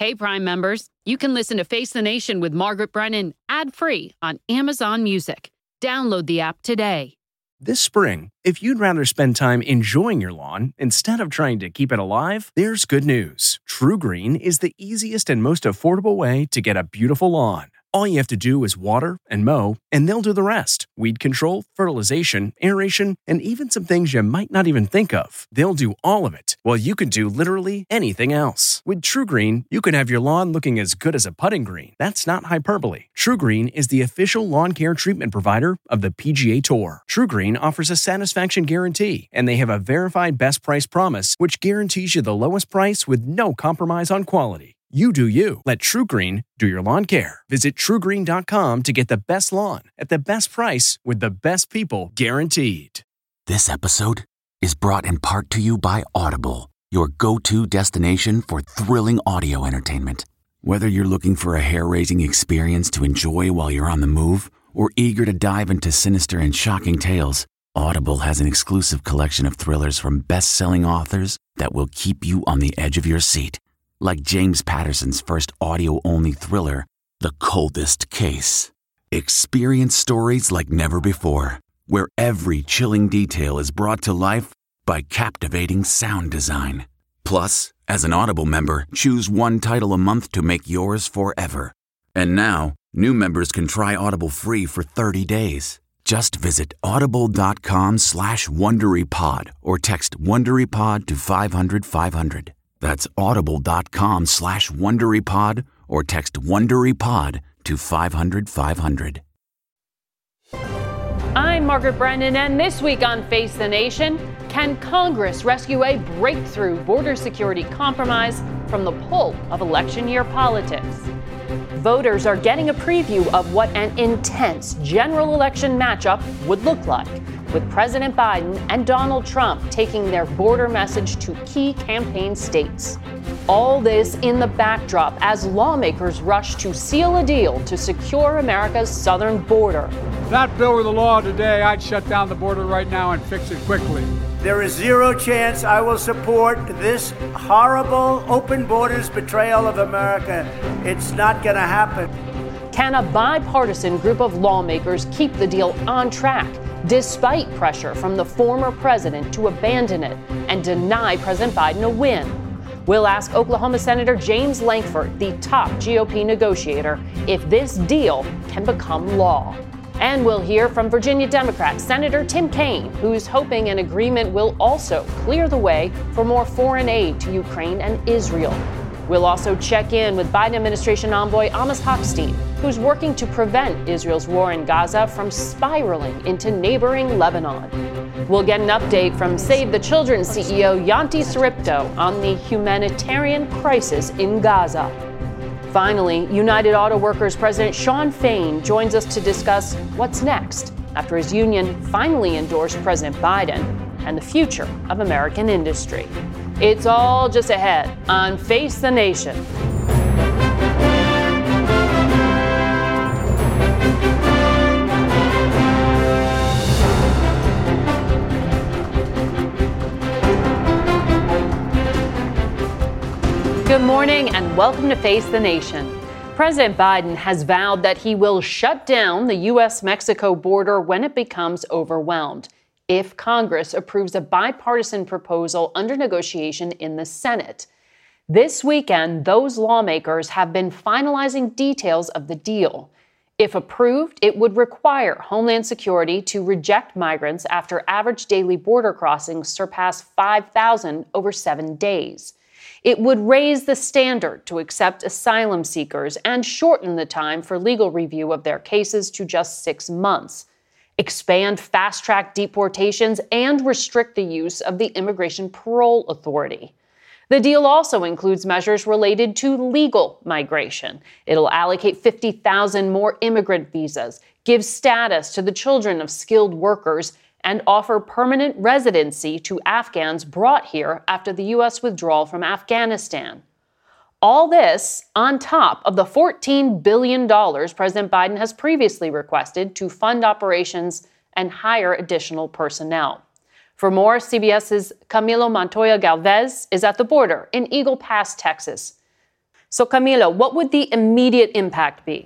Hey, Prime members, you can listen to Face the Nation with Margaret Brennan ad-free on Amazon Music. Download the app today. This spring, if you'd rather spend time enjoying your lawn instead of trying to keep it alive, there's good news. TruGreen is the easiest and most affordable way to get a beautiful lawn. All you have to do is water and mow, and they'll do the rest. Weed control, fertilization, aeration, and even some things you might not even think of. They'll do all of it, while you can do literally anything else. With TruGreen, you can have your lawn looking as good as a putting green. That's not hyperbole. TruGreen is the official lawn care treatment provider of the PGA Tour. TruGreen offers a satisfaction guarantee, and they have a verified best price promise, which guarantees you the lowest price with no compromise on quality. You do you. Let TruGreen do your lawn care. Visit TruGreen.com to get the best lawn at the best price with the best people guaranteed. This episode is brought in part to you by Audible, your go-to destination for thrilling audio entertainment. Whether you're looking for a hair-raising experience to enjoy while you're on the move or eager to dive into sinister and shocking tales, Audible has an exclusive collection of thrillers from best-selling authors that will keep you on the edge of your seat. Like James Patterson's first audio-only thriller, The Coldest Case. Experience stories like never before, where every chilling detail is brought to life by captivating sound design. Plus, as an Audible member, choose one title a month to make yours forever. And now, new members can try Audible free for 30 days. Just visit audible.com/WonderyPod or text WonderyPod to 500-500. That's audible.com/WonderyPod or text WonderyPod to 500-500. I'm Margaret Brennan, and this week on Face the Nation, can Congress rescue a breakthrough border security compromise from the pull of election year politics? Voters are getting a preview of what an intense general election matchup would look like, with President Biden and Donald Trump taking their border message to key campaign states. All this in the backdrop as lawmakers rush to seal a deal to secure America's southern border. If that bill were the law today, I'd shut down the border right now and fix it quickly. There is zero chance I will support this horrible open borders betrayal of America. It's not going to happen. Can a bipartisan group of lawmakers keep the deal on track, despite pressure from the former president to abandon it and deny President Biden a win? We'll ask Oklahoma Senator James Lankford, the top GOP negotiator, if this deal can become law. And we'll hear from Virginia Democrat Senator Tim Kaine, who's hoping an agreement will also clear the way for more foreign aid to Ukraine and Israel. We'll also check in with Biden administration envoy Amos Hochstein, who's working to prevent Israel's war in Gaza from spiraling into neighboring Lebanon. We'll get an update from Save the Children CEO Yanti Saripto on the humanitarian crisis in Gaza. Finally, United Auto Workers President Shawn Fain joins us to discuss what's next after his union finally endorsed President Biden and the future of American industry. It's all just ahead on Face the Nation. Good morning and welcome to Face the Nation. President Biden has vowed that he will shut down the U.S.-Mexico border when it becomes overwhelmed, if Congress approves a bipartisan proposal under negotiation in the Senate. This weekend, those lawmakers have been finalizing details of the deal. If approved, it would require Homeland Security to reject migrants after average daily border crossings surpass 5,000 over 7 days. It would raise the standard to accept asylum seekers and shorten the time for legal review of their cases to just 6 months, expand fast-track deportations, and restrict the use of the Immigration Parole Authority. The deal also includes measures related to legal migration. It'll allocate 50,000 more immigrant visas, give status to the children of skilled workers, and offer permanent residency to Afghans brought here after the U.S. withdrawal from Afghanistan. All this on top of the $14 billion President Biden has previously requested to fund operations and hire additional personnel. For more, CBS's Camilo Montoya Galvez is at the border in Eagle Pass, Texas. So, Camilo, what would the immediate impact be?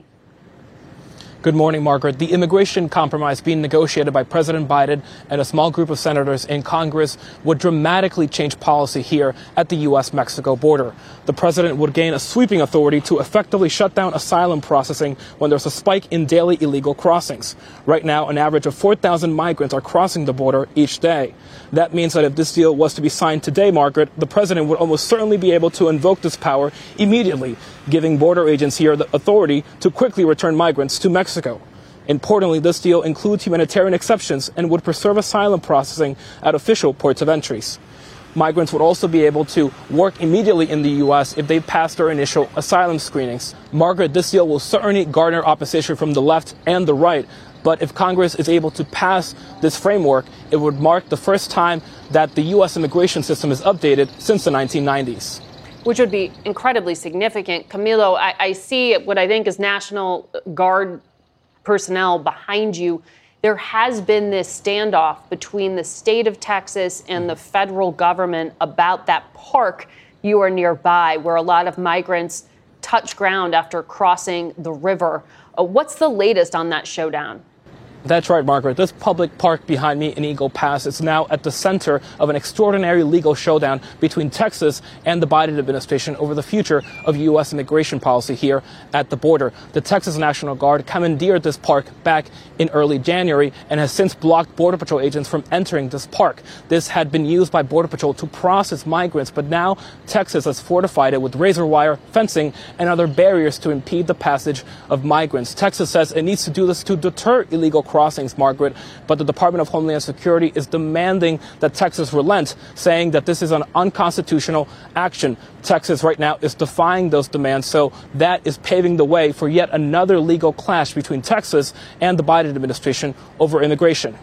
Good morning, Margaret. The immigration compromise being negotiated by President Biden and a small group of senators in Congress would dramatically change policy here at the U.S.-Mexico border. The president would gain a sweeping authority to effectively shut down asylum processing when there's a spike in daily illegal crossings. Right now, an average of 4,000 migrants are crossing the border each day. That means that if this deal was to be signed today, Margaret, the president would almost certainly be able to invoke this power immediately, giving border agents here the authority to quickly return migrants to Mexico. Importantly, this deal includes humanitarian exceptions and would preserve asylum processing at official ports of entries. Migrants would also be able to work immediately in the U.S. if they pass their initial asylum screenings. Margaret, this deal will certainly garner opposition from the left and the right. But if Congress is able to pass this framework, it would mark the first time that the U.S. immigration system is updated since the 1990s. Which would be incredibly significant. Camilo, I see what I think is National Guard personnel behind you. There has been this standoff between the state of Texas and the federal government about that park you are nearby, where a lot of migrants touch ground after crossing the river. What's the latest on that showdown? That's right, Margaret. This public park behind me in Eagle Pass is now at the center of an extraordinary legal showdown between Texas and the Biden administration over the future of U.S. immigration policy here at the border. The Texas National Guard commandeered this park back in early January and has since blocked Border Patrol agents from entering this park. This had been used by Border Patrol to process migrants, but now Texas has fortified it with razor wire, fencing, and other barriers to impede the passage of migrants. Texas says it needs to do this to deter illegal crossings, Margaret, but the Department of Homeland Security is demanding that Texas relent, saying that this is an unconstitutional action. Texas right now is defying those demands, so that is paving the way for yet another legal clash between Texas and the Biden administration over immigration.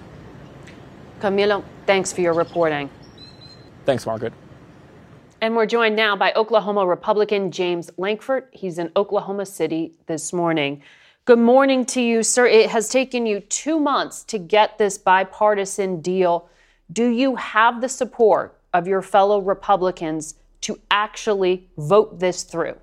Camilo, thanks for your reporting. Thanks, Margaret. And we're joined now by Oklahoma Republican James Lankford. He's in Oklahoma City this morning. Good morning to you, sir. It has taken you 2 months to get this bipartisan deal. Do you have the support of your fellow Republicans to actually vote this through?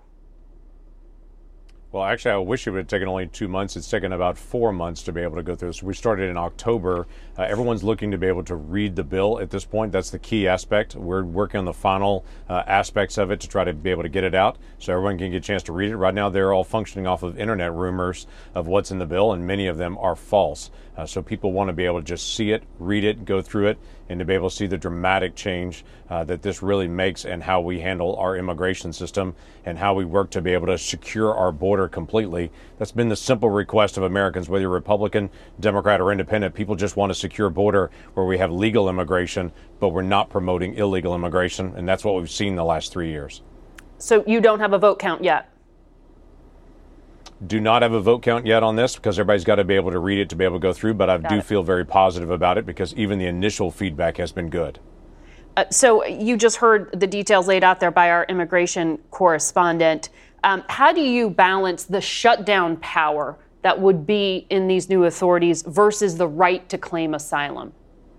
Well, actually, I wish it would have taken only 2 months. It's taken about 4 months to be able to go through this. We started in October. Everyone's looking to be able to read the bill at this point. That's the key aspect. We're working on the final aspects of it to try to be able to get it out so everyone can get a chance to read it. Right now, they're all functioning off of internet rumors of what's in the bill, and many of them are false. So people want to be able to just see it, read it, go through it, and to be able to see the dramatic change that this really makes and how we handle our immigration system and how we work to be able to secure our border completely. That's been the simple request of Americans, whether you're Republican, Democrat, or Independent. People just want a secure border where we have legal immigration, but we're not promoting illegal immigration, and that's what we've seen the last 3 years. So you don't have a vote count yet? Do not have a vote count yet on this because everybody's got to be able to read it to be able to go through, but I do feel very positive about it because even the initial feedback has been good. So you just heard the details laid out there by our immigration correspondent. How do you balance the shutdown power that would be in these new authorities versus the right to claim asylum?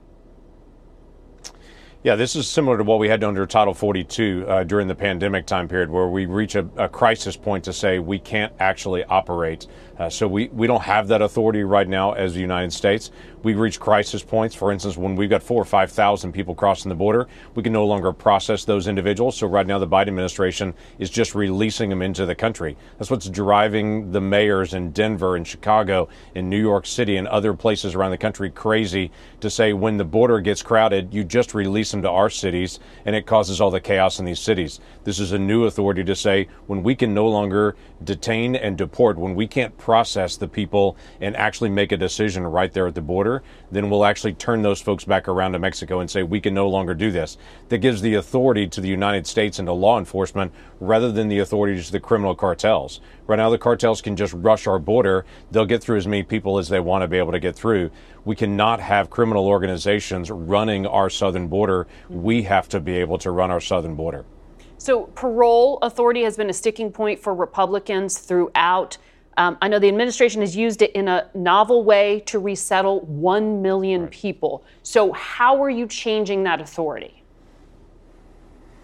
Yeah, this is similar to what we had under Title 42 during the pandemic time period, where we reach a crisis point to say we can't actually operate. So we don't have that authority right now as the United States. We reach crisis points. For instance, when we've got 4,000 or 5,000 people crossing the border, we can no longer process those individuals. So right now the Biden administration is just releasing them into the country. That's what's driving the mayors in Denver and Chicago and New York City and other places around the country crazy to say when the border gets crowded, you just release them to our cities, and it causes all the chaos in these cities. This is a new authority to say when we can no longer detain and deport, when we can't process the people and actually make a decision right there at the border, then we'll actually turn those folks back around to Mexico and say we can no longer do this. That gives the authority to the United States and to law enforcement rather than the authority to the criminal cartels. Right now the cartels can just rush our border. They'll get through as many people as they want to be able to get through. We cannot have criminal organizations running our southern border. We have to be able to run our southern border. So parole authority has been a sticking point for Republicans throughout. I know the administration has used it in a novel way to resettle 1 million people. So how are you changing that authority?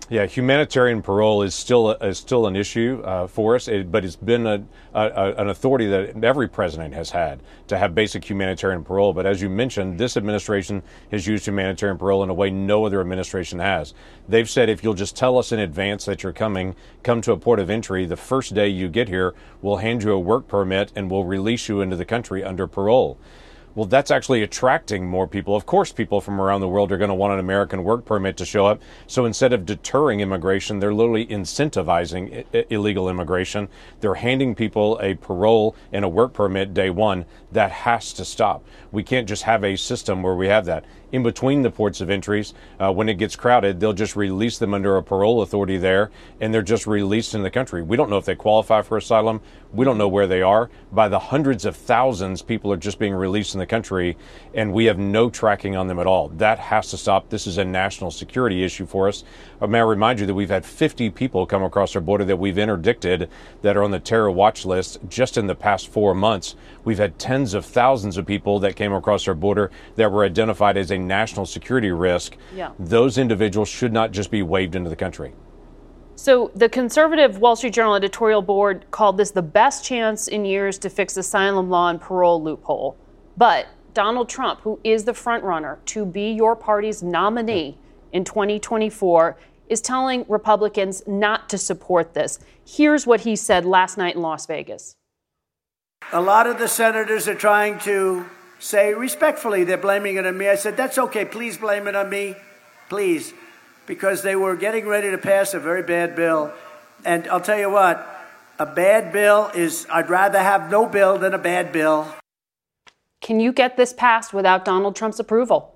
Yeah, humanitarian parole is still an issue for us, but it's been an authority that every president has had to have basic humanitarian parole. But as you mentioned, this administration has used humanitarian parole in a way no other administration has. They've said if you'll just tell us in advance that you're come to a port of entry, the first day you get here, we'll hand you a work permit and we'll release you into the country under parole. Well, that's actually attracting more people. Of course, people from around the world are going to want an American work permit to show up. So instead of deterring immigration, they're literally incentivizing illegal immigration. They're handing people a parole and a work permit day one. That has to stop. We can't just have a system where we have that. In between the ports of entries, when it gets crowded, they'll just release them under a parole authority there, and they're just released in the country. We don't know if they qualify for asylum. We don't know where they are. By the hundreds of thousands, people are just being released in the country, and we have no tracking on them at all. That has to stop. This is a national security issue for us. May I remind you that we've had 50 people come across our border that we've interdicted that are on the terror watch list just in the past 4 months. We've had tens of thousands of people that came across our border that were identified as a national security risk. Yeah. Those individuals should not just be waved into the country. So the conservative Wall Street Journal editorial board called this the best chance in years to fix asylum law and parole loophole. But Donald Trump, who is the front runner to be your party's nominee in 2024, is telling Republicans not to support this. Here's what he said last night in Las Vegas. A lot of the senators are trying to say respectfully they're blaming it on me. I said, that's okay. Please blame it on me. Please. Because they were getting ready to pass a very bad bill. And I'll tell you what, a bad bill is, I'd rather have no bill than a bad bill. Can you get this passed without Donald Trump's approval?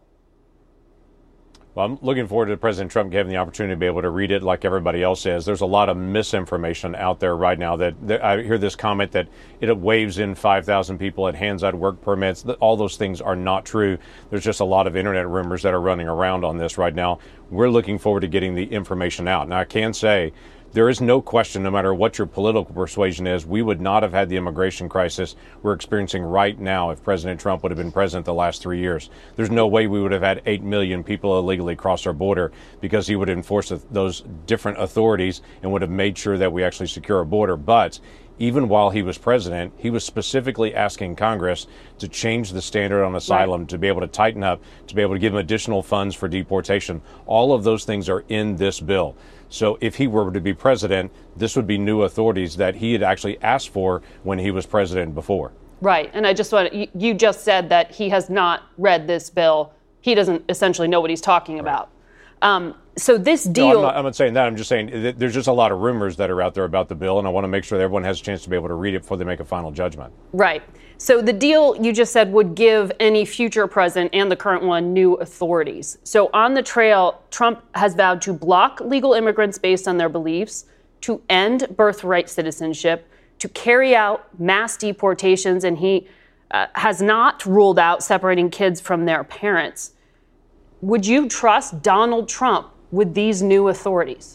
Well, I'm looking forward to President Trump having the opportunity to be able to read it like everybody else is. There's a lot of misinformation out there right now that I hear this comment that it waves in 5,000 people, it hands out work permits. All those things are not true. There's just a lot of internet rumors that are running around on this right now. We're looking forward to getting the information out. Now, I can say there is no question, no matter what your political persuasion is, we would not have had the immigration crisis we're experiencing right now if President Trump would have been president the last 3 years. There's no way we would have had 8 million people illegally cross our border because he would enforce those different authorities and would have made sure that we actually secure our border. But even while he was president, he was specifically asking Congress to change the standard on asylum, to be able to tighten up, to be able to give him additional funds for deportation. All of those things are in this bill. So if he were to be president, this would be new authorities that he had actually asked for when he was president before. Right. And I just want you just said that he has not read this bill. He doesn't essentially know what he's talking about. So this deal. No, I'm not saying that. I'm just saying there's just a lot of rumors that are out there about the bill, and I want to make sure that everyone has a chance to be able to read it before they make a final judgment. Right. So the deal you just said would give any future president and the current one new authorities. So on the trail, Trump has vowed to block legal immigrants based on their beliefs, to end birthright citizenship, to carry out mass deportations, and he has not ruled out separating kids from their parents. Would you trust Donald Trump with these new authorities?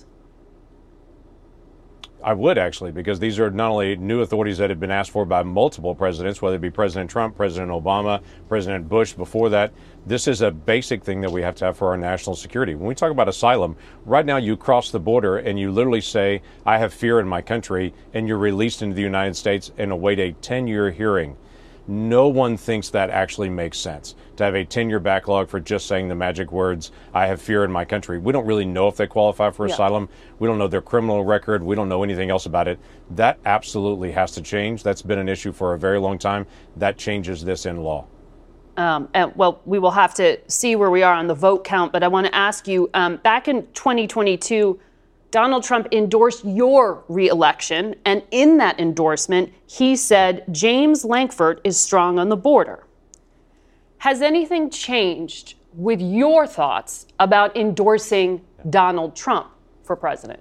I would, actually, because these are not only new authorities that have been asked for by multiple presidents, whether it be President Trump, President Obama, President Bush before that. This is a basic thing that we have to have for our national security. When we talk about asylum, right now you cross the border and you literally say, I have fear in my country, and you're released into the United States and await a 10-year hearing. No one thinks that actually makes sense, to have a 10-year backlog for just saying the magic words, I have fear in my country. We don't really know if they qualify for asylum. We don't know their criminal record. We don't know anything else about it. That absolutely has to change. That's been an issue for a very long time. That changes this in law. Well, we will have to see where we are on the vote count, but I want to ask you, back in 2022, Donald Trump endorsed your re-election, and in that endorsement, he said James Lankford is strong on the border. Has anything changed with your thoughts about endorsing Donald Trump for president?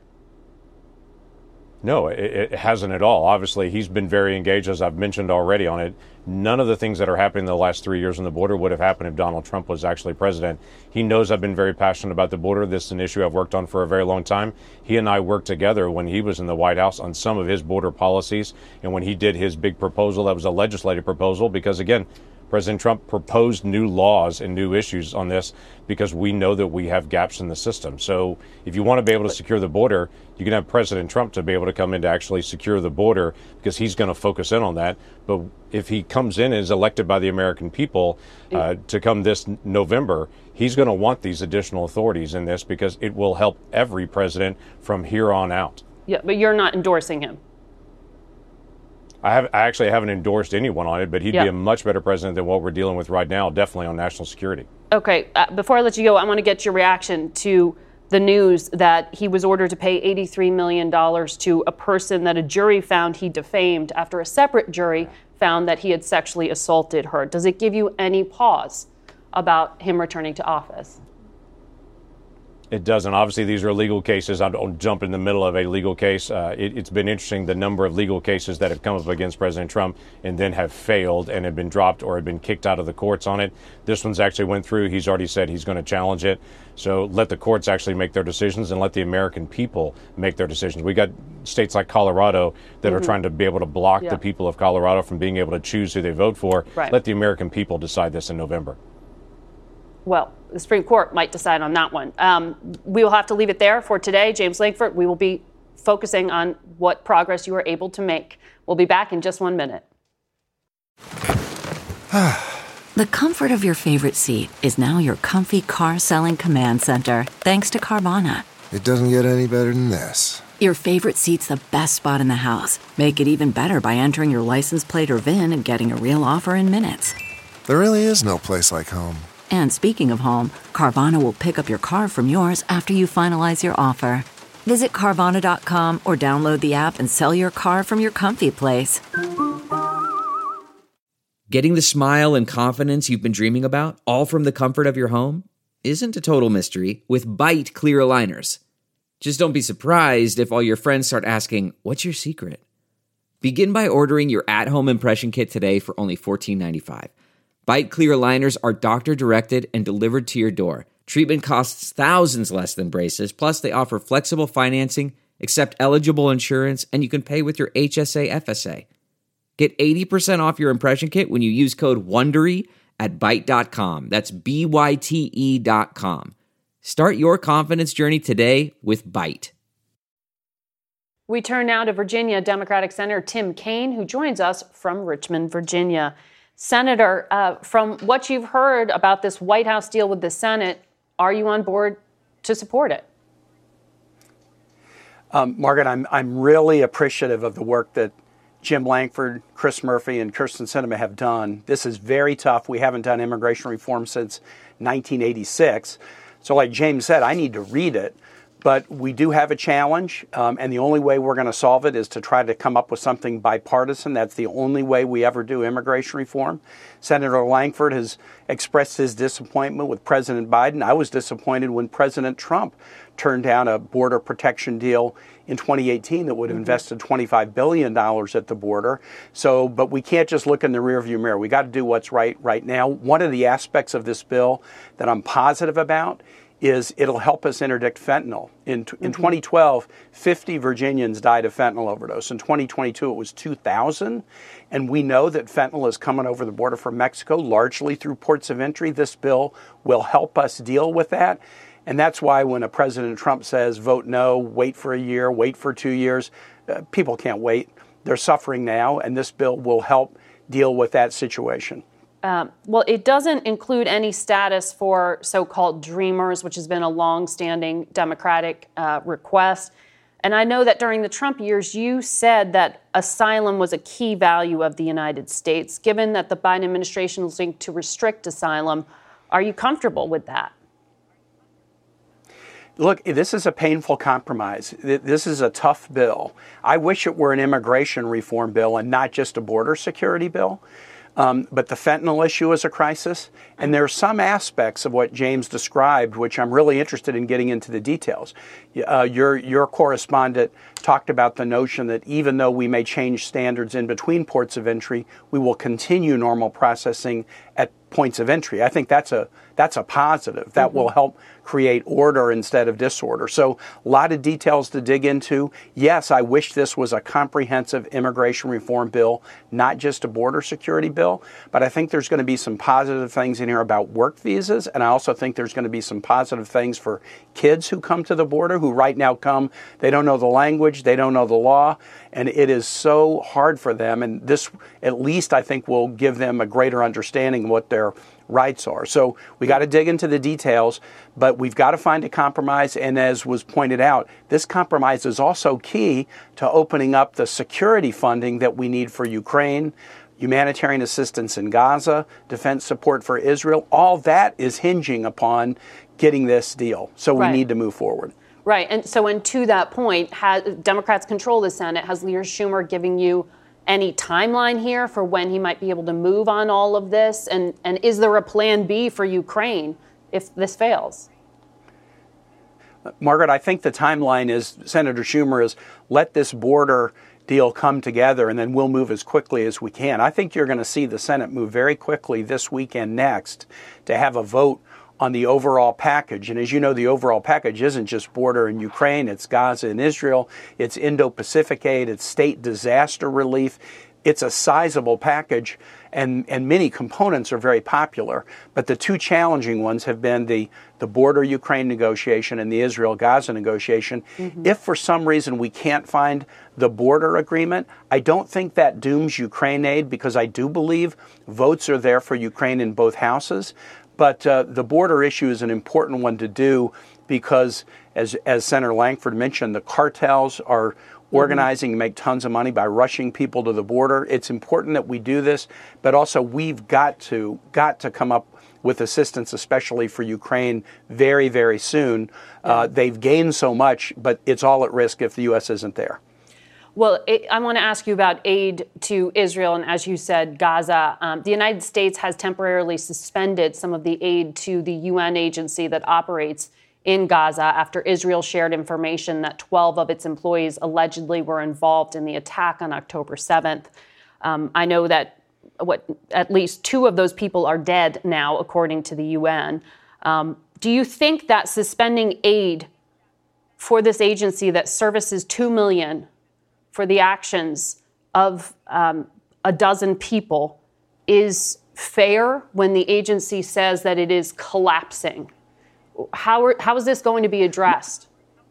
No, it hasn't at all. Obviously, he's been very engaged, as I've mentioned already on it. None of the things that are happening in the last 3 years on the border would have happened if Donald Trump was actually president. He knows I've been very passionate about the border. This is an issue I've worked on for a very long time. He and I worked together when he was in the White House on some of his border policies, and when he did his big proposal, that was a legislative proposal, because, again, President Trump proposed new laws and new issues on this because we know that we have gaps in the system. So if you want to be able to secure the border, you can have President Trump to be able to come in to actually secure the border because he's going to focus in on that. But if he comes in and is elected by the American people to come this November, he's going to want these additional authorities in this because it will help every president from here on out. Yeah, but you're not endorsing him. I actually haven't endorsed anyone on it, but he'd be a much better president than what we're dealing with right now, definitely on national security. Okay, before I let you go, I want to get your reaction to the news that he was ordered to pay $83 million to a person that a jury found he defamed after a separate jury found that he had sexually assaulted her. Does it give you any pause about him returning to office? It doesn't. Obviously, these are legal cases. I don't jump in the middle of a legal case. It's been interesting, the number of legal cases that have come up against President Trump and then have failed and have been dropped or have been kicked out of the courts on it. This one's actually went through. He's already said he's going to challenge it. So let the courts actually make their decisions and let the American people make their decisions. We got states like Colorado that are trying to be able to block the people of Colorado from being able to choose who they vote for. Right. Let the American people decide this in November. Well, the Supreme Court might decide on that one. We will have to leave it there for today. James Lankford, we will be focusing on what progress you are able to make. We'll be back in just 1 minute. The comfort of your favorite seat is now your comfy car selling command center, thanks to Carvana. It doesn't get any better than this. Your favorite seat's the best spot in the house. Make it even better by entering your license plate or VIN and getting a real offer in minutes. There really is no place like home. And speaking of home, Carvana will pick up your car from yours after you finalize your offer. Visit Carvana.com or download the app and sell your car from your comfy place. Getting the smile and confidence you've been dreaming about, all from the comfort of your home, isn't a total mystery with Byte clear aligners. Just don't be surprised if all your friends start asking, "What's your secret?" Begin by ordering your at-home impression kit today for only $14.95. Byte clear aligners are doctor-directed and delivered to your door. Treatment costs thousands less than braces, plus they offer flexible financing, accept eligible insurance, and you can pay with your HSA FSA. Get 80% off your impression kit when you use code WONDERY at Byte.com. That's BYTE.com. Start your confidence journey today with Byte. We turn now to Virginia Democratic Senator Tim Kaine, who joins us from Richmond, Virginia. Senator, from what you've heard about this White House deal with the Senate, are you on board to support it? Margaret, I'm really appreciative of the work that Jim Lankford, Chris Murphy, and Kyrsten Sinema have done. This is very tough. We haven't done immigration reform since 1986. So like James said, I need to read it. But we do have a challenge, and the only way we're going to solve it is to try to come up with something bipartisan. That's the only way we ever do immigration reform. Senator Lankford has expressed his disappointment with President Biden. I was disappointed when President Trump turned down a border protection deal in 2018 that would have invested $25 billion at the border. But we can't just look in the rearview mirror. We got to do what's right now. One of the aspects of this bill that I'm positive about is it'll help us interdict fentanyl. In 2012, 50 Virginians died of fentanyl overdose. In 2022, it was 2,000. And we know that fentanyl is coming over the border from Mexico, largely through ports of entry. This bill will help us deal with that. And that's why when a President Trump says, vote no, wait for a year, wait for 2 years, people can't wait. They're suffering now, and this bill will help deal with that situation. Well, it doesn't include any status for so-called dreamers, which has been a long-standing Democratic request. And I know that during the Trump years, you said that asylum was a key value of the United States. Given that the Biden administration is linked to restrict asylum, are you comfortable with that? Look, this is a painful compromise. This is a tough bill. I wish it were an immigration reform bill and not just a border security bill. But the fentanyl issue is a crisis. And there are some aspects of what James described, which I'm really interested in getting into the details. Your correspondent talked about the notion that even though we may change standards in between ports of entry, we will continue normal processing at points of entry. I think that's a positive. That will help create order instead of disorder. So a lot of details to dig into. Yes, I wish this was a comprehensive immigration reform bill, not just a border security bill, but I think there's going to be some positive things in here about work visas, and I also think there's going to be some positive things for kids who come to the border, who right now come, they don't know the language, they don't know the law, and it is so hard for them, and this at least I think will give them a greater understanding of what their rights are. So we got to dig into the details, but we've got to find a compromise. And as was pointed out, this compromise is also key to opening up the security funding that we need for Ukraine, humanitarian assistance in Gaza, defense support for Israel. All that is hinging upon getting this deal. So we need to move forward. Right. And so, and to that point, Democrats control the Senate. Has Leader Schumer giving you any timeline here for when he might be able to move on all of this? And is there a plan B for Ukraine if this fails? Margaret, I think the timeline is Senator Schumer is let this border deal come together and then we'll move as quickly as we can. I think you're going to see the Senate move very quickly this week and next to have a vote on the overall package. And as you know, the overall package isn't just border in Ukraine, it's Gaza and Israel, it's Indo-Pacific aid, it's state disaster relief. It's a sizable package, and many components are very popular. But the two challenging ones have been the border Ukraine negotiation and the Israel-Gaza negotiation. If for some reason we can't find the border agreement, I don't think that dooms Ukraine aid, because I do believe votes are there for Ukraine in both houses. But the border issue is an important one to do because, as Senator Lankford mentioned, the cartels are organizing to make tons of money by rushing people to the border. It's important that we do this, but also we've got to come up with assistance, especially for Ukraine, very, very soon. They've gained so much, but it's all at risk if the U.S. isn't there. Well, I want to ask you about aid to Israel and, as you said, Gaza. The United States has temporarily suspended some of the aid to the UN agency that operates in Gaza after Israel shared information that 12 of its employees allegedly were involved in the attack on October 7th. I know that at least 2 of those people are dead now, according to the UN. Do you think that suspending aid for this agency that services 2 million for the actions of a dozen people is fair when the agency says that it is collapsing? How is this going to be addressed?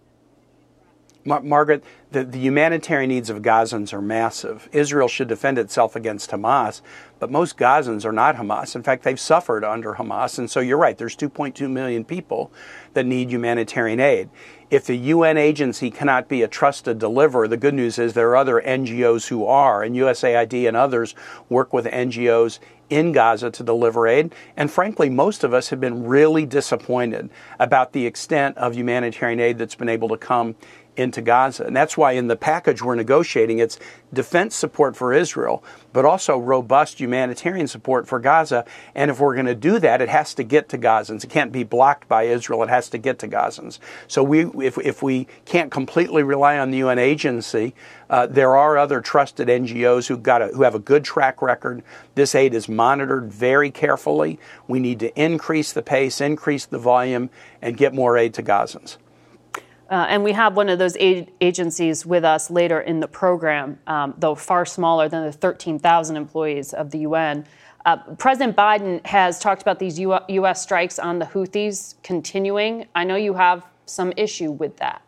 Margaret, the humanitarian needs of Gazans are massive. Israel should defend itself against Hamas, but most Gazans are not Hamas. In fact, they've suffered under Hamas. And so you're right, there's 2.2 million people that need humanitarian aid. If the UN agency cannot be a trusted deliverer, the good news is there are other NGOs who are, and USAID and others work with NGOs in Gaza to deliver aid. And frankly, most of us have been really disappointed about the extent of humanitarian aid that's been able to come into Gaza. And that's why in the package we're negotiating, it's defense support for Israel, but also robust humanitarian support for Gaza. And if we're going to do that, it has to get to Gazans. It can't be blocked by Israel. It has to get to Gazans. So if we can't completely rely on the UN agency, there are other trusted NGOs who have a good track record. This aid is monitored very carefully. We need to increase the pace, increase the volume, and get more aid to Gazans. And we have one of those agencies with us later in the program, though far smaller than the 13,000 employees of the UN. President Biden has talked about these U.S. strikes on the Houthis continuing. I know you have some issue with that.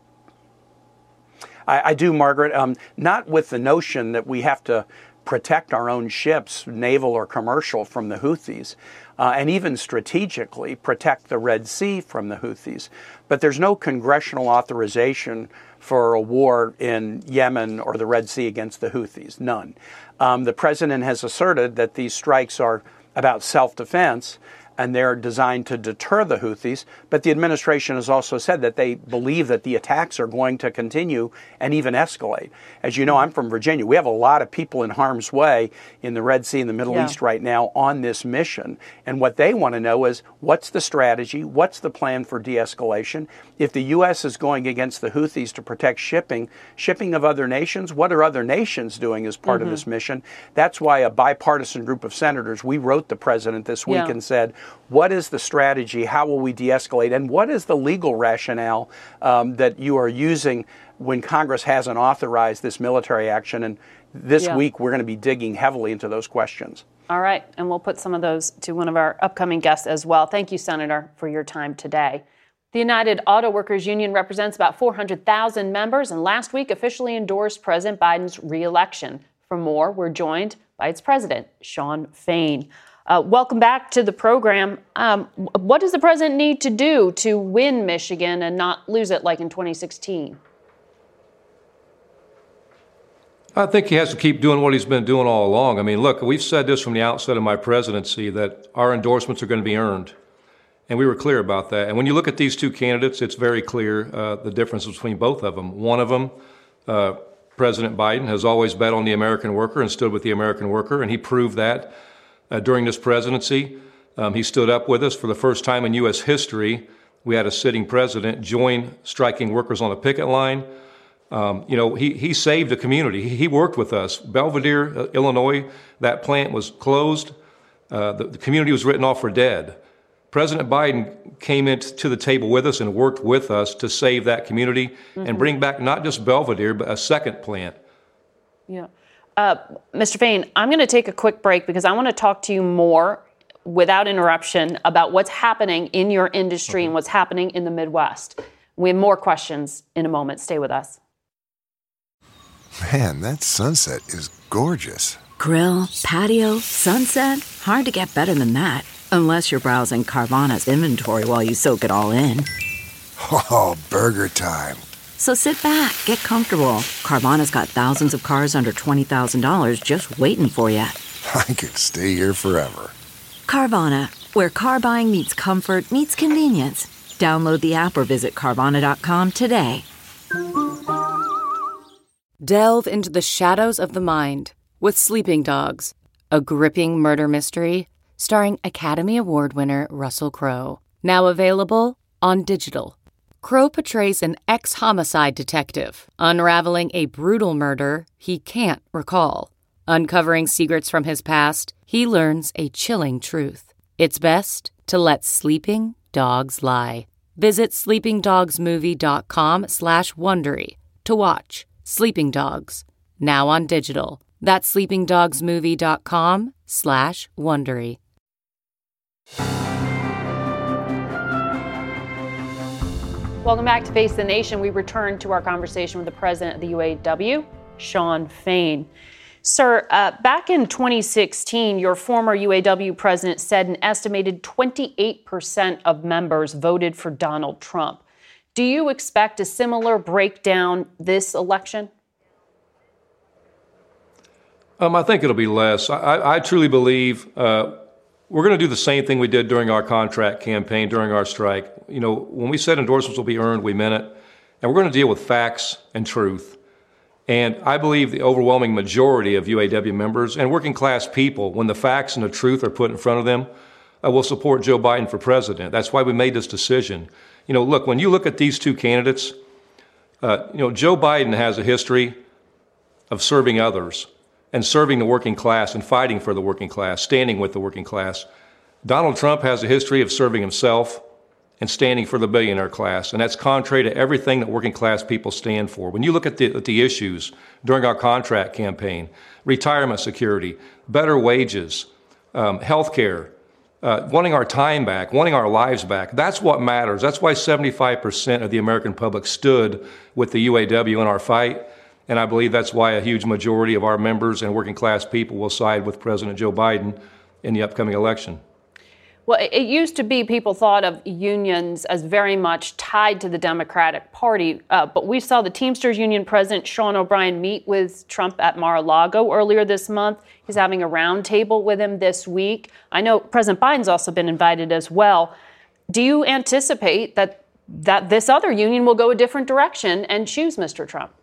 I do, Margaret. Not with the notion that we have to protect our own ships, naval or commercial, from the Houthis, and even strategically protect the Red Sea from the Houthis. But there's no congressional authorization for a war in Yemen or the Red Sea against the Houthis, none. The president has asserted that these strikes are about self-defense, and they're designed to deter the Houthis. But the administration has also said that they believe that the attacks are going to continue and even escalate. As you know, I'm from Virginia. We have a lot of people in harm's way in the Red Sea and the Middle East right now on this mission. And what they want to know is, what's the strategy? What's the plan for de-escalation? If the U.S. is going against the Houthis to protect shipping of other nations, what are other nations doing as part of this mission? That's why a bipartisan group of senators, we wrote the president this week and said, what is the strategy? How will we de-escalate? And what is the legal rationale that you are using when Congress hasn't authorized this military action? And this week, we're going to be digging heavily into those questions. All right. And we'll put some of those to one of our upcoming guests as well. Thank you, Senator, for your time today. The United Auto Workers Union represents about 400,000 members and last week officially endorsed President Biden's re-election. For more, we're joined by its president, Shawn Fain. Welcome back to the program. What does the president need to do to win Michigan and not lose it like in 2016? I think he has to keep doing what he's been doing all along. I mean, look, we've said this from the outset of my presidency that our endorsements are going to be earned. And we were clear about that. And when you look at these two candidates, it's very clear the difference between both of them. One of them, President Biden, has always bet on the American worker and stood with the American worker, and he proved that during this presidency. He stood up with us for the first time in U.S. history. We had a sitting president join striking workers on a picket line. He saved a community. He worked with us. Belvidere, Illinois, that plant was closed. The community was written off for dead. President Biden came into the table with us and worked with us to save that community and bring back not just Belvidere, but a second plant. Yeah. Mr. Fain, I'm going to take a quick break because I want to talk to you more without interruption about what's happening in your industry and what's happening in the Midwest. We have more questions in a moment. Stay with us. Man, that sunset is gorgeous. Grill, patio, sunset. Hard to get better than that. Unless you're browsing Carvana's inventory while you soak it all in. Oh, burger time. So sit back, get comfortable. Carvana's got thousands of cars under $20,000 just waiting for you. I could stay here forever. Carvana, where car buying meets comfort, meets convenience. Download the app or visit Carvana.com today. Delve into the shadows of the mind with Sleeping Dogs, a gripping murder mystery starring Academy Award winner Russell Crowe. Now available on digital. Crowe portrays an ex-homicide detective unraveling a brutal murder he can't recall. Uncovering secrets from his past, he learns a chilling truth. It's best to let sleeping dogs lie. Visit sleepingdogsmovie.com/Wondery to watch Sleeping Dogs, now on digital. That's sleepingdogsmovie.com/Wondery. Welcome back to Face the Nation. We return to our conversation with the president of the UAW, Shawn Fain. Sir, back in 2016, your former UAW president said an estimated 28% of members voted for Donald Trump. Do you expect a similar breakdown this election? I think it'll be less. I truly believe we're going to do the same thing we did during our contract campaign, during our strike. You know, when we said endorsements will be earned, we meant it. And we're going to deal with facts and truth. And I believe the overwhelming majority of UAW members and working class people, when the facts and the truth are put in front of them, will support Joe Biden for president. That's why we made this decision. You know, look, when you look at these two candidates, Joe Biden has a history of serving others and serving the working class and fighting for the working class, standing with the working class. Donald Trump has a history of serving himself and standing for the billionaire class, and that's contrary to everything that working class people stand for. When you look at the issues during our contract campaign, retirement security, better wages, health care, wanting our time back, wanting our lives back, that's what matters. That's why 75% of the American public stood with the UAW in our fight. And I believe that's why a huge majority of our members and working class people will side with President Joe Biden in the upcoming election. Well, it used to be people thought of unions as very much tied to the Democratic Party, but we saw the Teamsters Union President Sean O'Brien meet with Trump at Mar-a-Lago earlier this month. He's having a roundtable with him this week. I know President Biden's also been invited as well. Do you anticipate that this other union will go a different direction and choose Mr. Trump?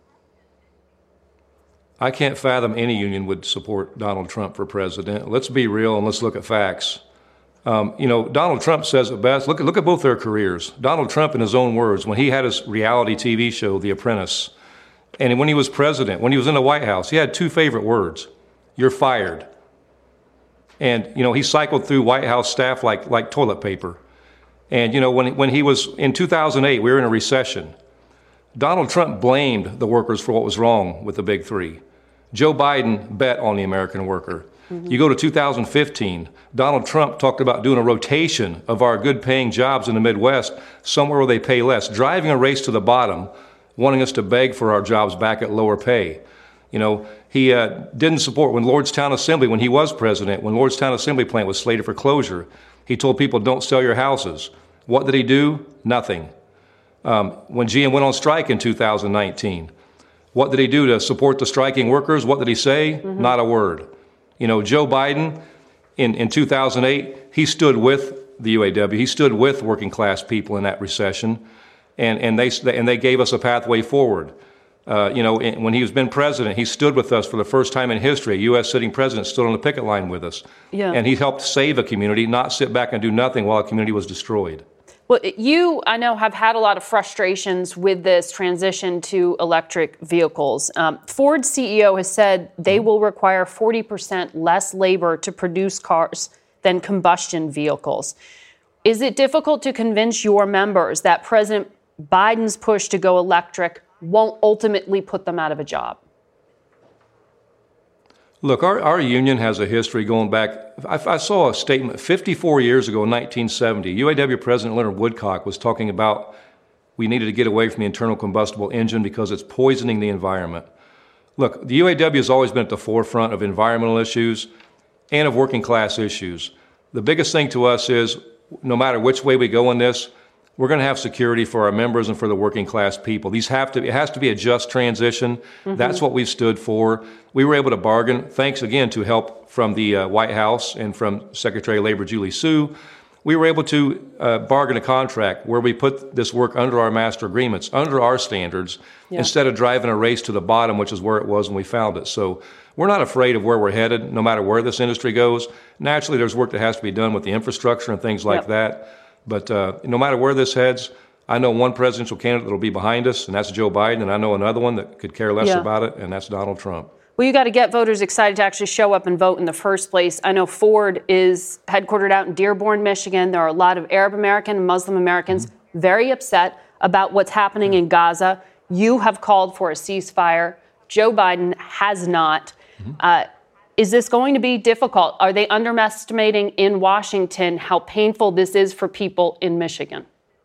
I can't fathom any union would support Donald Trump for president. Let's be real and let's look at facts. Donald Trump says it best. Look at both their careers. Donald Trump, in his own words, when he had his reality TV show, The Apprentice, and when he was president, when he was in the White House, he had two favorite words: "You're fired." And he cycled through White House staff like toilet paper. And when he was in 2008, we were in a recession. Donald Trump blamed the workers for what was wrong with the Big Three. Joe Biden bet on the American worker. You go to 2015, Donald Trump talked about doing a rotation of our good-paying jobs in the Midwest, somewhere where they pay less, driving a race to the bottom, wanting us to beg for our jobs back at lower pay. He didn't support when Lordstown Assembly, when he was president, when Lordstown Assembly plant was slated for closure, he told people, don't sell your houses. What did he do? Nothing. When GM went on strike in 2019, what did he do to support the striking workers? What did he say? Not a word. Joe Biden, in 2008, he stood with the UAW. He stood with working class people in that recession, and they gave us a pathway forward. When he's been president, he stood with us for the first time in history. A U.S. sitting president stood on the picket line with us. Yeah. And he helped save a community, not sit back and do nothing while a community was destroyed. Well, you, I know, have had a lot of frustrations with this transition to electric vehicles. Ford's CEO has said they will require 40% less labor to produce cars than combustion vehicles. Is it difficult to convince your members that President Biden's push to go electric won't ultimately put them out of a job? Look, our union has a history going back. I saw a statement 54 years ago in 1970. UAW President Leonard Woodcock was talking about we needed to get away from the internal combustible engine because it's poisoning the environment. Look, the UAW has always been at the forefront of environmental issues and of working class issues. The biggest thing to us is no matter which way we go in this, we're going to have security for our members and for the working class people. It has to be a just transition. That's what we've stood for. We were able to bargain, thanks again to help from the White House and from Secretary of Labor Julie Su. We were able to bargain a contract where we put this work under our master agreements, under our standards, instead of driving a race to the bottom, which is where it was when we found it. So we're not afraid of where we're headed, no matter where this industry goes. Naturally, there's work that has to be done with the infrastructure and things like that. But no matter where this heads, I know one presidential candidate that will be behind us, and that's Joe Biden, and I know another one that could care less about it, and that's Donald Trump. Well, you got to get voters excited to actually show up and vote in the first place. I know Ford is headquartered out in Dearborn, Michigan. There are a lot of Arab American and Muslim Americans very upset about what's happening in Gaza. You have called for a ceasefire. Joe Biden has not. Is this going to be difficult? Are they underestimating in Washington how painful this is for people in Michigan?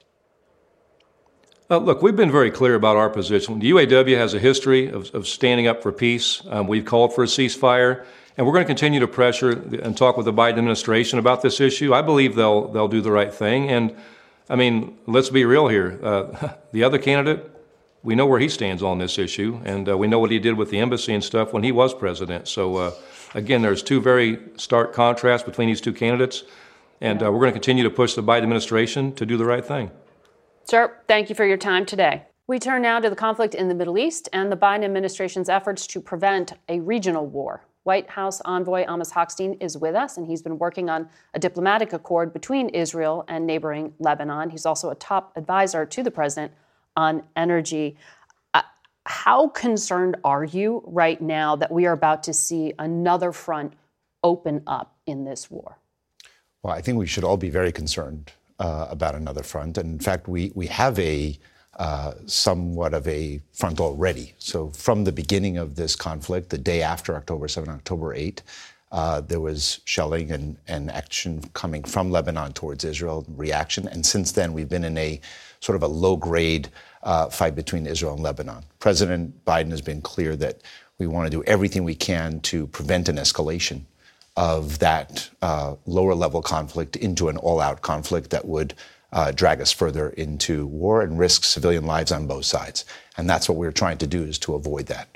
Look, we've been very clear about our position. The UAW has a history of standing up for peace. We've called for a ceasefire, and we're going to continue to pressure and talk with the Biden administration about this issue. I believe they'll do the right thing. And, I mean, let's be real here. The other candidate, we know where he stands on this issue, and we know what he did with the embassy and stuff when he was president. So, again, there's two very stark contrasts between these two candidates, and we're going to continue to push the Biden administration to do the right thing. Sir, thank you for your time today. We turn now to the conflict in the Middle East and the Biden administration's efforts to prevent a regional war. White House envoy Amos Hochstein is with us, and he's been working on a diplomatic accord between Israel and neighboring Lebanon. He's also a top advisor to the president on energy. How concerned are you right now that we are about to see another front open up in this war? Well, I think we should all be very concerned about another front. And in fact, we have a somewhat of a front already. So from the beginning of this conflict, the day after October 7, October 8, there was shelling and action coming from Lebanon towards Israel, reaction. And since then, we've been in a sort of a low-grade fight between Israel and Lebanon. President Biden has been clear that we want to do everything we can to prevent an escalation of that lower level conflict into an all-out conflict that would drag us further into war and risk civilian lives on both sides. And that's what we're trying to do, is to avoid that.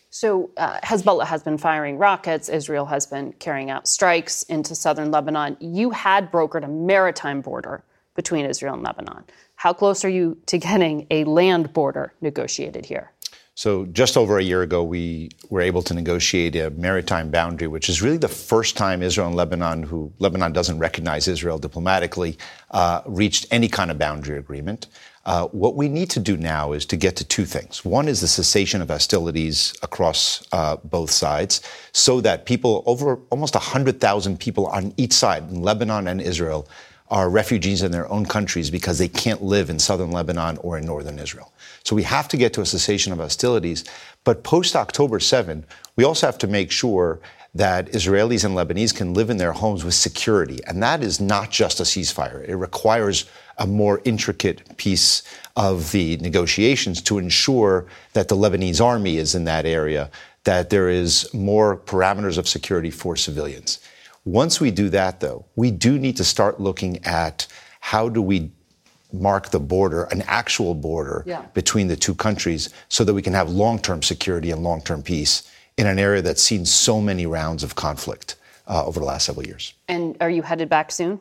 So Hezbollah has been firing rockets. Israel has been carrying out strikes into southern Lebanon. You had brokered a maritime border between Israel and Lebanon. How close are you to getting a land border negotiated here? So just over a year ago, we were able to negotiate a maritime boundary, which is really the first time Israel and Lebanon, Lebanon doesn't recognize Israel diplomatically, reached any kind of boundary agreement. What we need to do now is to get to two things. One is the cessation of hostilities across both sides, so that people, over almost 100,000 people on each side, in Lebanon and Israel, are refugees in their own countries because they can't live in southern Lebanon or in northern Israel. So we have to get to a cessation of hostilities. But post-October 7, we also have to make sure that Israelis and Lebanese can live in their homes with security. And that is not just a ceasefire. It requires a more intricate piece of the negotiations to ensure that the Lebanese army is in that area, that there is more parameters of security for civilians. Once we do that, though, we do need to start looking at how do we mark the border, an actual border between the two countries, so that we can have long-term security and long-term peace in an area that's seen so many rounds of conflict over the last several years. And are you headed back soon?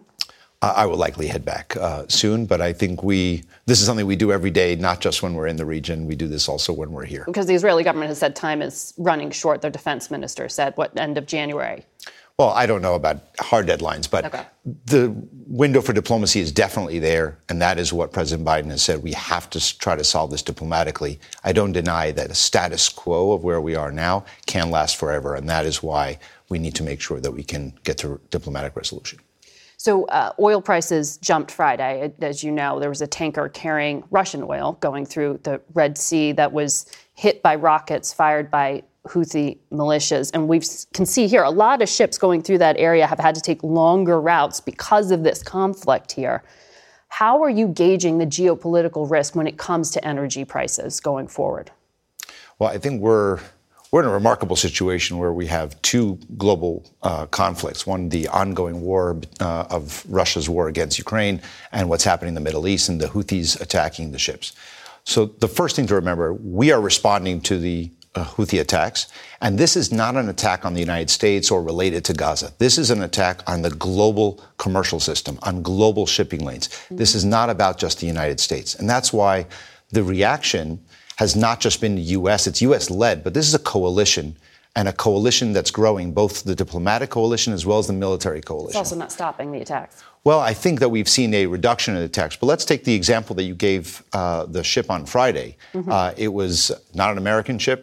I will likely head back soon, but I think this is something we do every day, not just when we're in the region. We do this also when we're here. Because the Israeli government has said time is running short. Their defense minister said, end of January? Well, I don't know about hard deadlines, but the window for diplomacy is definitely there, and that is what President Biden has said. We have to try to solve this diplomatically. I don't deny that a status quo of where we are now can last forever, and that is why we need to make sure that we can get to diplomatic resolution. So oil prices jumped Friday. As you know, there was a tanker carrying Russian oil going through the Red Sea that was hit by rockets fired by Houthi militias. And we can see here a lot of ships going through that area have had to take longer routes because of this conflict here. How are you gauging the geopolitical risk when it comes to energy prices going forward? Well, I think we're in a remarkable situation where we have two global conflicts. One, the ongoing war of Russia's war against Ukraine, and what's happening in the Middle East and the Houthis attacking the ships. So the first thing to remember, we are responding to the Houthi attacks. And this is not an attack on the United States or related to Gaza. This is an attack on the global commercial system, on global shipping lanes. Mm-hmm. This is not about just the United States. And that's why the reaction has not just been the U.S., it's U.S.-led, but this is a coalition, and a coalition that's growing, both the diplomatic coalition as well as the military coalition. It's also not stopping the attacks. Well, I think that we've seen a reduction in attacks. But let's take the example that you gave, the ship on Friday. Mm-hmm. It was not an American ship,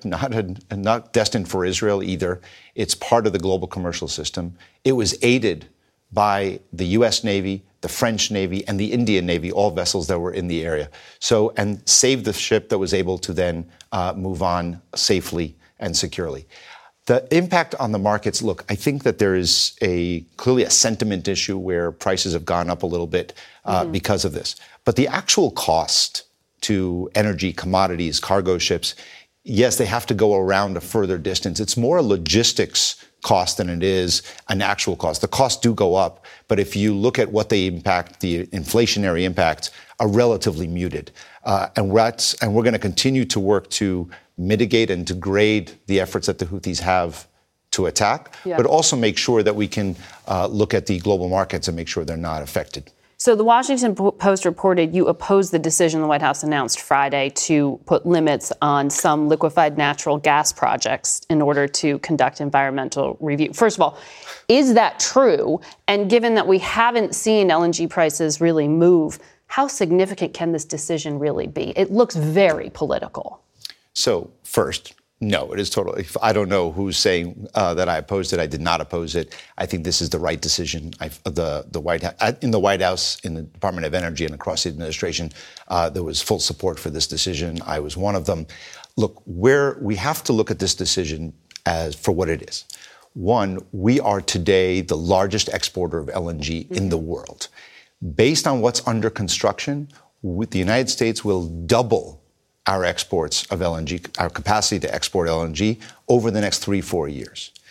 not destined for Israel either. It's part of the global commercial system. It was aided by the U.S. Navy, the French Navy, and the Indian Navy, all vessels that were in the area. And saved the ship that was able to then move on safely and securely. The impact on the markets, look, I think that there is clearly a sentiment issue where prices have gone up a little bit because of this. But the actual cost to energy, commodities, cargo ships, yes, they have to go around a further distance. It's more a logistics cost than it is an actual cost. The costs do go up, but if you look at what they impact, the inflationary impacts are relatively muted. And we're going to continue to work to mitigate and degrade the efforts that the Houthis have to attack, but also make sure that we can look at the global markets and make sure they're not affected. So the Washington Post reported you opposed the decision the White House announced Friday to put limits on some liquefied natural gas projects in order to conduct environmental review. First of all, is that true? And given that we haven't seen LNG prices really move, how significant can this decision really be? It looks very political. So first, no, it is totally. I don't know who's saying that I opposed it. I did not oppose it. I think this is the right decision. In the White House, in the Department of Energy, and across the administration, there was full support for this decision. I was one of them. Look, we have to look at this decision as for what it is. One, we are today the largest exporter of LNG in the world. Based on what's under construction, the United States will double our exports of LNG, our capacity to export LNG over the next 3-4 years.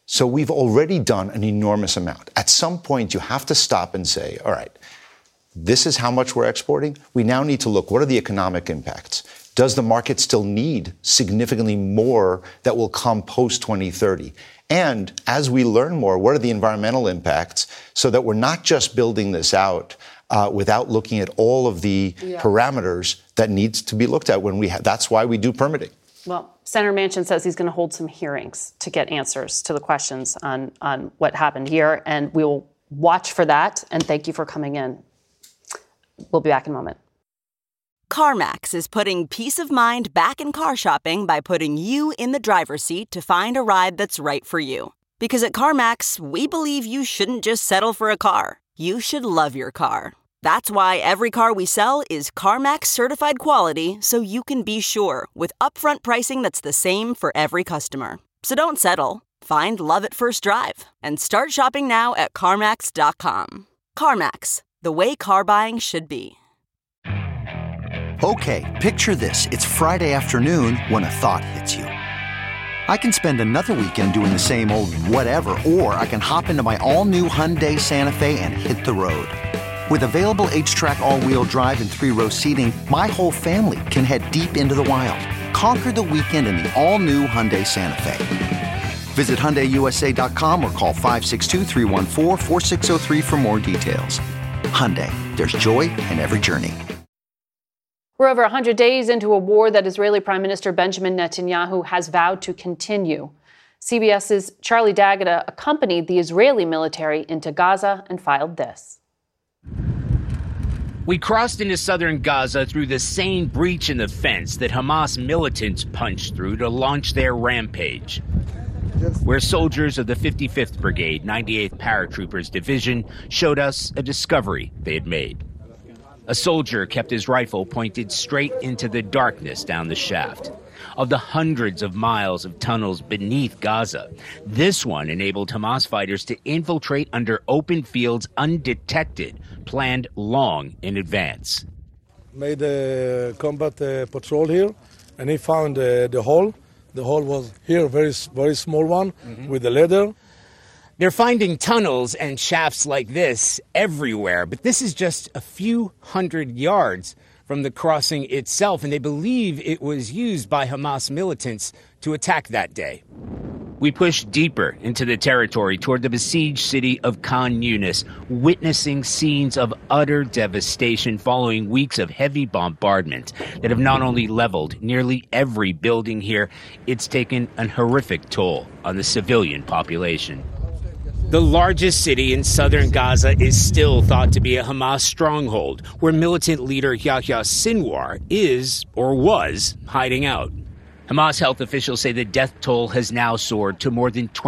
So we've already done an enormous amount. At some point, you have to stop and say, all right, this is how much we're exporting. We now need to look, what are the economic impacts? Does the market still need significantly more that will come post-2030? And as we learn more, what are the environmental impacts so that we're not just building this out without looking at all of the parameters that needs to be looked at when that's why we do permitting. Well, Senator Manchin says he's going to hold some hearings to get answers to the questions on what happened here, and we will watch for that. And thank you for coming in. We'll be back in a moment. CarMax is putting peace of mind back in car shopping by putting you in the driver's seat to find a ride that's right for you. Because at CarMax, we believe you shouldn't just settle for a car. You should love your car. That's why every car we sell is CarMax certified quality, so you can be sure with upfront pricing that's the same for every customer. So don't settle. Find love at first drive and start shopping now at CarMax.com. CarMax, the way car buying should be. Okay, picture this. It's Friday afternoon when a thought hits you. I can spend another weekend doing the same old whatever, or I can hop into my all-new Hyundai Santa Fe and hit the road. With available H-Track all-wheel drive and 3-row seating, my whole family can head deep into the wild. Conquer the weekend in the all-new Hyundai Santa Fe. Visit HyundaiUSA.com or call 562-314-4603 for more details. Hyundai, there's joy in every journey. We're over 100 days into a war that Israeli Prime Minister Benjamin Netanyahu has vowed to continue. CBS's Charlie D'Agata accompanied the Israeli military into Gaza and filed this. We crossed into southern Gaza through the same breach in the fence that Hamas militants punched through to launch their rampage, where soldiers of the 55th Brigade, 98th Paratroopers Division, showed us a discovery they had made. A soldier kept his rifle pointed straight into the darkness down the shaft. Of the hundreds of miles of tunnels beneath Gaza, this one enabled Hamas fighters to infiltrate under open fields undetected, planned long in advance. Made a combat patrol here, and he found the hole. The hole was here, very small one, with the ladder. They're finding tunnels and shafts like this everywhere, but this is just a few hundred yards from the crossing itself, and they believe it was used by Hamas militants to attack that day. We push deeper into the territory toward the besieged city of Khan Yunis, witnessing scenes of utter devastation following weeks of heavy bombardment that have not only leveled nearly every building here, it's taken an horrific toll on the civilian population. The largest city in southern Gaza is still thought to be a Hamas stronghold, where militant leader Yahya Sinwar is, or was, hiding out. Hamas health officials say the death toll has now soared to more than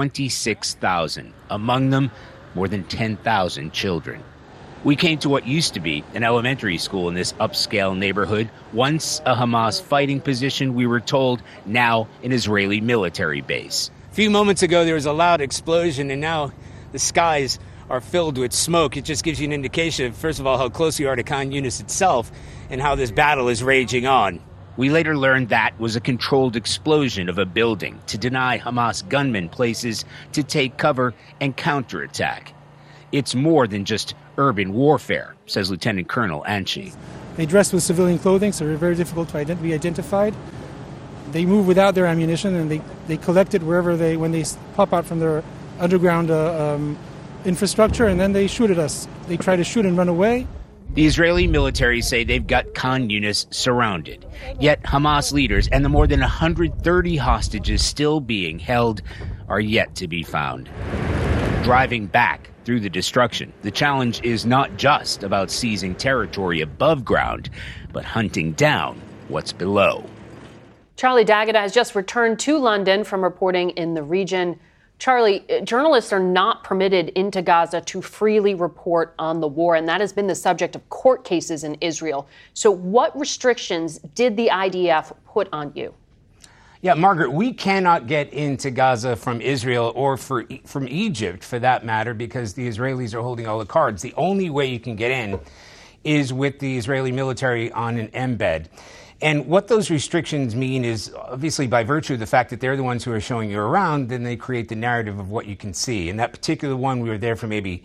26,000, among them more than 10,000 children. We came to what used to be an elementary school in this upscale neighborhood, once a Hamas fighting position, we were told, now an Israeli military base. A few moments ago, there was a loud explosion, and now the skies are filled with smoke. It just gives you an indication of, first of all, how close you are to Khan Yunis itself and how this battle is raging on. We later learned that was a controlled explosion of a building to deny Hamas gunmen places to take cover and counterattack. It's more than just urban warfare, says Lieutenant Colonel Anchi. They dress with civilian clothing, so they're very difficult to be identified. They move without their ammunition, and they collect it when they pop out from their underground infrastructure, and then they shoot at us. They try to shoot and run away. The Israeli military say they've got Khan Yunis surrounded. Yet Hamas leaders and the more than 130 hostages still being held are yet to be found. Driving back through the destruction, the challenge is not just about seizing territory above ground, but hunting down what's below. Charlie D'Agata has just returned to London from reporting in the region. Charlie, journalists are not permitted into Gaza to freely report on the war, and that has been the subject of court cases in Israel. So what restrictions did the IDF put on you? Yeah, Margaret, we cannot get into Gaza from Israel or from Egypt, for that matter, because the Israelis are holding all the cards. The only way you can get in is with the Israeli military on an embed. And what those restrictions mean is, obviously, by virtue of the fact that they're the ones who are showing you around, then they create the narrative of what you can see. And that particular one, we were there for maybe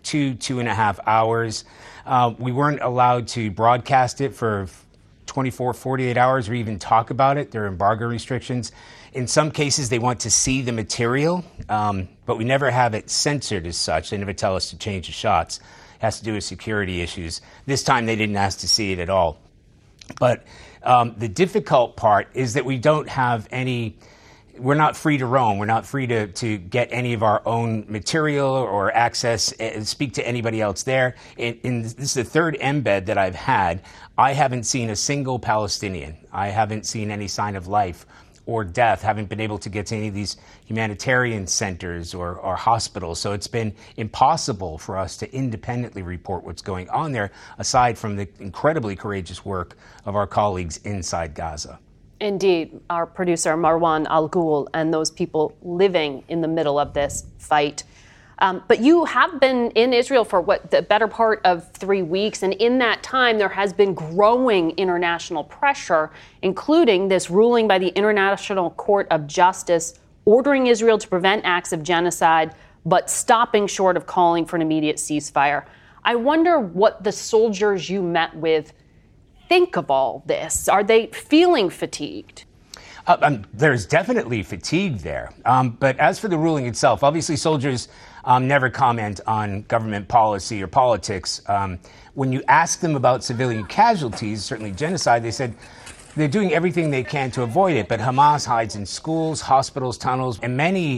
2.5 hours. We weren't allowed to broadcast it for 24, 48 hours or even talk about it. There are embargo restrictions. In some cases, they want to see the material, but we never have it censored as such. They never tell us to change the shots. It has to do with security issues. This time, they didn't ask to see it at all. But the difficult part is that we don't have any, we're not free to roam. We're not free to get any of our own material or access, speak to anybody else there. This is the third embed that I've had. I haven't seen a single Palestinian. I haven't seen any sign of life or death, haven't been able to get to any of these humanitarian centers or hospitals. So it's been impossible for us to independently report what's going on there, aside from the incredibly courageous work of our colleagues inside Gaza. Indeed, our producer Marwan Al-Ghul and those people living in the middle of this fight. But you have been in Israel for the better part of 3 weeks, and in that time there has been growing international pressure, including this ruling by the International Court of Justice ordering Israel to prevent acts of genocide, but stopping short of calling for an immediate ceasefire. I wonder what the soldiers you met with think of all this. Are they feeling fatigued? There's definitely fatigue there. But as for the ruling itself, obviously soldiers never comment on government policy or politics. When you ask them about civilian casualties, certainly genocide, they said they're doing everything they can to avoid it. But Hamas hides in schools, hospitals, tunnels, and many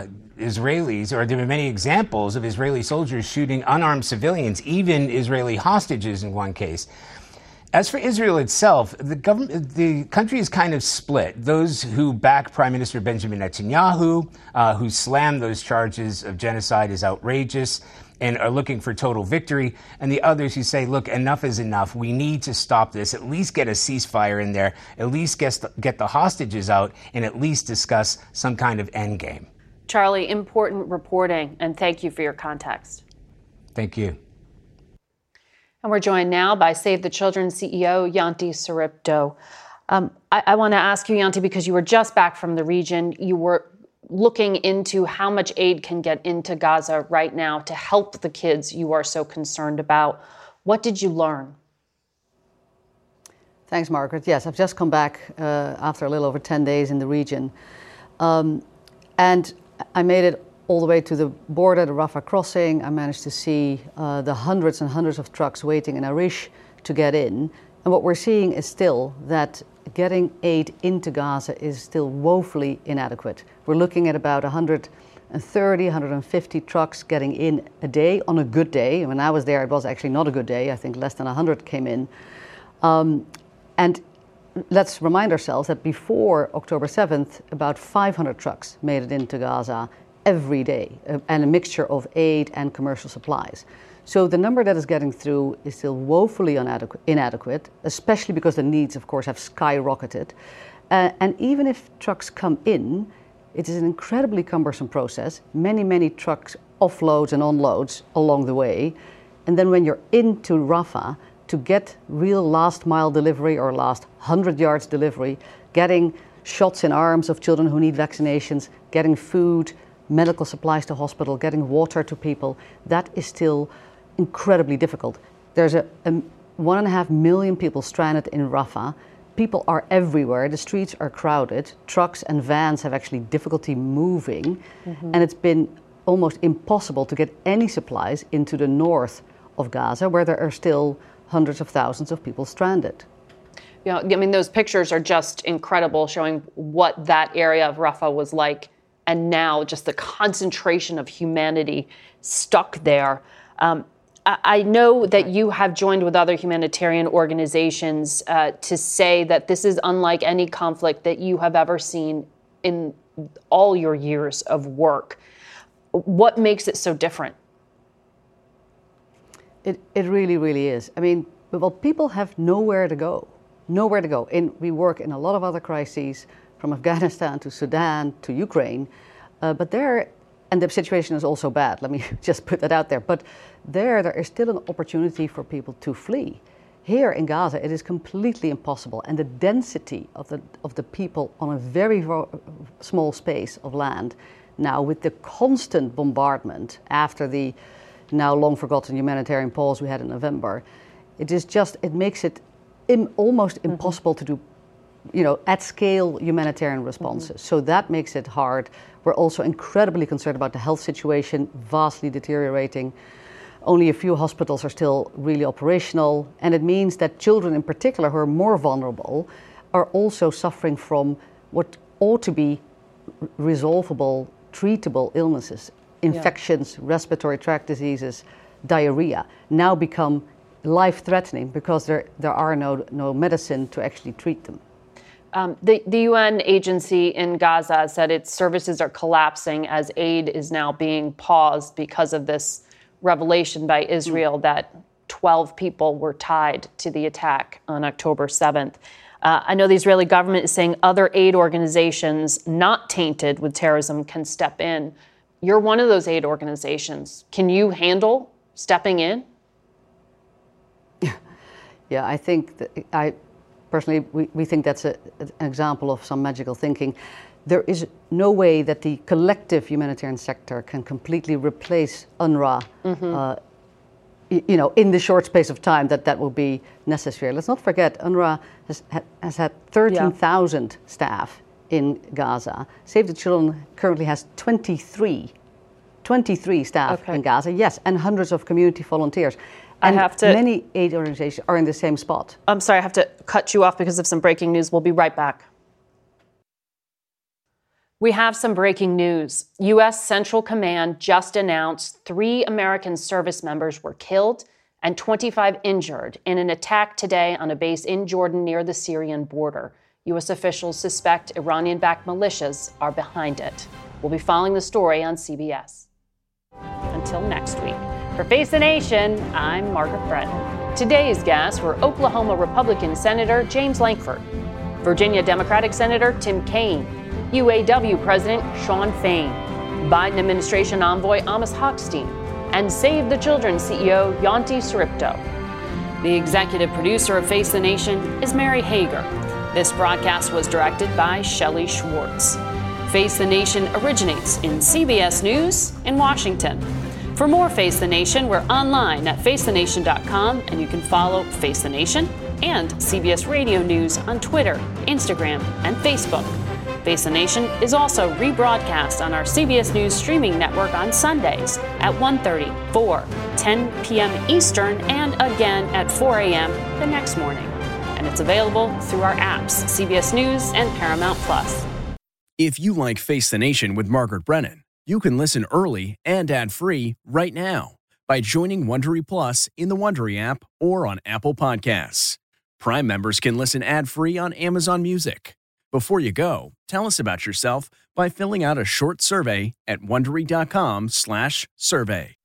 Israelis, or there are many examples of Israeli soldiers shooting unarmed civilians, even Israeli hostages in one case. As for Israel itself, the country is kind of split. Those who back Prime Minister Benjamin Netanyahu, who slam those charges of genocide as outrageous and are looking for total victory, and the others who say, look, enough is enough. We need to stop this, at least get a ceasefire in there, at least get the hostages out, and at least discuss some kind of end game. Charlie, important reporting, and thank you for your context. Thank you. And we're joined now by Save the Children CEO Yanti Saripto. I want to ask you, Yanti, because you were just back from the region. You were looking into how much aid can get into Gaza right now to help the kids you are so concerned about. What did you learn? Thanks, Margaret. Yes, I've just come back after a little over 10 days in the region. And I made it all the way to the border, the Rafah crossing. I managed to see the hundreds and hundreds of trucks waiting in Arish to get in. And what we're seeing is still that getting aid into Gaza is still woefully inadequate. We're looking at about 130, 150 trucks getting in a day on a good day. When I was there, it was actually not a good day. I think less than 100 came in. And let's remind ourselves that before October 7th, about 500 trucks made it into Gaza every day, and a mixture of aid and commercial supplies. So the number that is getting through is still woefully inadequate, especially because the needs, of course, have skyrocketed. And even if trucks come in, it is an incredibly cumbersome process. Many, many trucks offloads and onloads along the way. And then when you're into Rafah, to get real last mile delivery or last 100 yards delivery, getting shots in arms of children who need vaccinations, getting food, medical supplies to hospital, getting water to people, that is still incredibly difficult. There's 1.5 million people stranded in Rafah. People are everywhere. The streets are crowded. Trucks and vans have actually difficulty moving. And it's been almost impossible to get any supplies into the north of Gaza, where there are still hundreds of thousands of people stranded. You know, I mean, those pictures are just incredible, showing what that area of Rafah was like. And now just the concentration of humanity stuck there. I know that you have joined with other humanitarian organizations to say that this is unlike any conflict that you have ever seen in all your years of work. What makes it so different? It really, really is. I mean, well, people have nowhere to go. Nowhere to go. We work in a lot of other crises, from Afghanistan to Sudan to Ukraine, but there, and the situation is also bad, let me just put that out there, but there is still an opportunity for people to flee. Here in Gaza, it is completely impossible, and the density of the people on a very small space of land, now with the constant bombardment after the now long forgotten humanitarian pause we had in November, it makes it almost impossible to do, at scale humanitarian responses. So that makes it hard. We're also incredibly concerned about the health situation, vastly deteriorating. Only a few hospitals are still really operational, and it means that children in particular, who are more vulnerable, are also suffering from what ought to be resolvable, treatable illnesses. Infections, respiratory tract diseases, diarrhea, now become life-threatening because there are no medicine to actually treat them. The UN agency in Gaza said its services are collapsing as aid is now being paused because of this revelation by Israel that 12 people were tied to the attack on October 7th. I know the Israeli government is saying other aid organizations not tainted with terrorism can step in. You're one of those aid organizations. Can you handle stepping in? Yeah, I think personally, we think that's an example of some magical thinking. There is no way that the collective humanitarian sector can completely replace UNRWA, in the short space of time that will be necessary. Let's not forget, UNRWA has had 13,000 staff in Gaza. Save the Children currently has 23 staff in Gaza, yes, and hundreds of community volunteers. And many aid organizations are in the same spot. I'm sorry, I have to cut you off because of some breaking news. We'll be right back. We have some breaking news. U.S. Central Command just announced 3 American service members were killed and 25 injured in an attack today on a base in Jordan near the Syrian border. U.S. officials suspect Iranian-backed militias are behind it. We'll be following the story on CBS. Until next week. For Face the Nation, I'm Margaret Brennan. Today's guests were Oklahoma Republican Senator James Lankford, Virginia Democratic Senator Tim Kaine, UAW President Shawn Fain, Biden administration envoy Amos Hochstein, and Save the Children CEO Yanti Saripto. The executive producer of Face the Nation is Mary Hager. This broadcast was directed by Shelley Schwartz. Face the Nation originates in CBS News in Washington. For more Face the Nation, we're online at facethenation.com, and you can follow Face the Nation and CBS Radio News on Twitter, Instagram, and Facebook. Face the Nation is also rebroadcast on our CBS News streaming network on Sundays at 1:30, 4, 10 p.m. Eastern, and again at 4 a.m. the next morning. And it's available through our apps, CBS News and Paramount+. If you like Face the Nation with Margaret Brennan, you can listen early and ad-free right now by joining Wondery Plus in the Wondery app or on Apple Podcasts. Prime members can listen ad-free on Amazon Music. Before you go, tell us about yourself by filling out a short survey at Wondery.com/survey.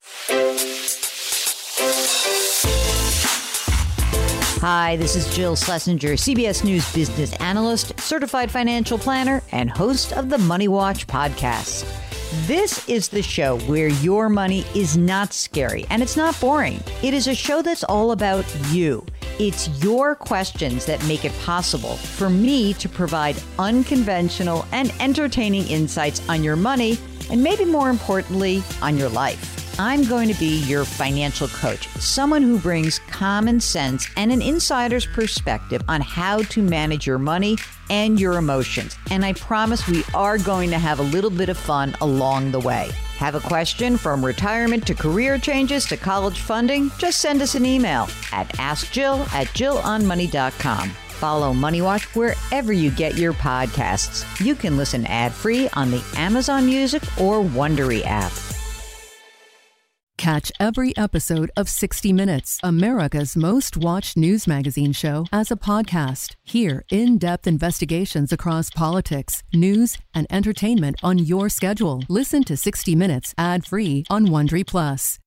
Hi, this is Jill Schlesinger, CBS News business analyst, certified financial planner, and host of the Money Watch podcast. This is the show where your money is not scary and it's not boring. It is a show that's all about you. It's your questions that make it possible for me to provide unconventional and entertaining insights on your money and maybe more importantly, on your life. I'm going to be your financial coach, someone who brings common sense and an insider's perspective on how to manage your money and your emotions. And I promise we are going to have a little bit of fun along the way. Have a question from retirement to career changes to college funding? Just send us an email at askjill@jillonmoney.com. Follow Money Watch wherever you get your podcasts. You can listen ad-free on the Amazon Music or Wondery app. Catch every episode of 60 Minutes, America's most watched news magazine show, as a podcast. Hear in-depth investigations across politics, news, and entertainment on your schedule. Listen to 60 Minutes ad-free on Wondery Plus.